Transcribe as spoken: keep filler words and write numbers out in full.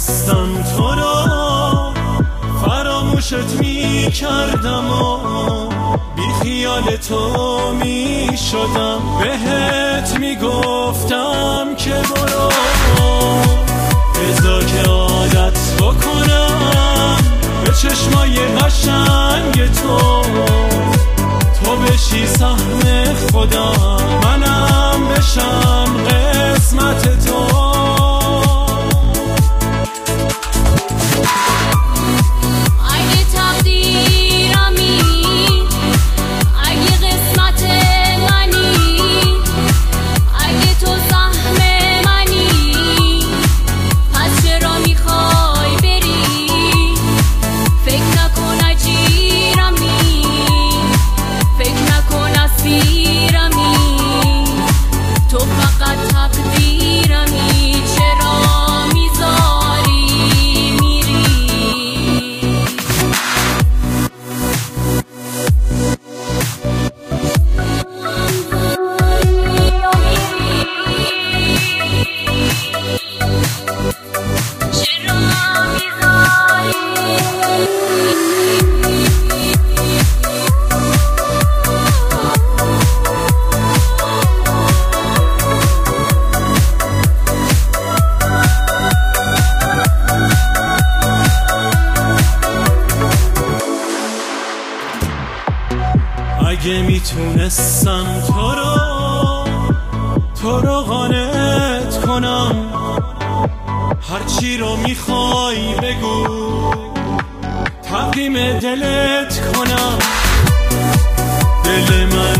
میدونستم تو رو فراموشت میکردم و بی خیال تو میشدم، بهت میگفتم که برو بذار که عادت بکنم به چشمای قشنگ تو، تو بشی سهم خودم منم بشم قسمت تو. اگه میتونستم تو رو تو رو قانعت کنم، هرچی رو میخوای بگو تقدیم دلت کنم، دل من